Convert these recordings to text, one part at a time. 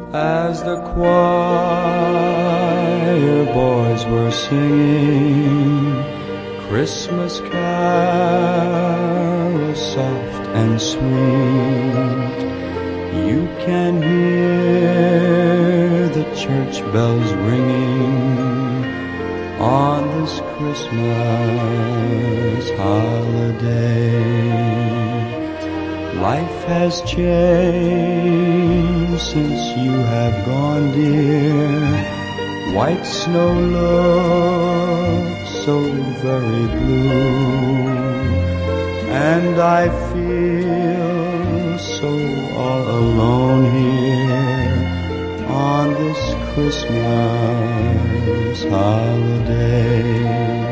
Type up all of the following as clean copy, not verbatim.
As the choir boys were singing Christmas carols soft and sweet, you can hear the church bells ringing on this Christmas holiday. Life has changed since you have gone, dear. White snow looks so very blue, and I feel so all alone here on this Christmas holiday.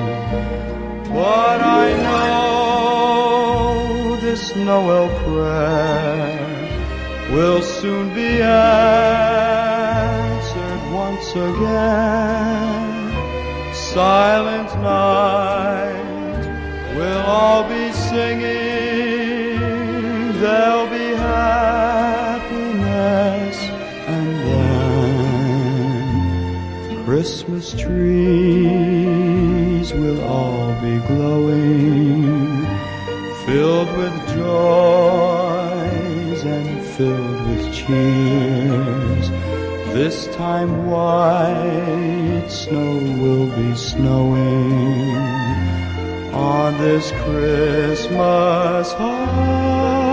But I know this Noel prayer will soon be answered once again. Silent night, we'll all be singing, there'll be happiness, and then Christmas trees will all be glowing, filled with joys and filled with cheers. This time white snow will be snowing on this Christmas holiday.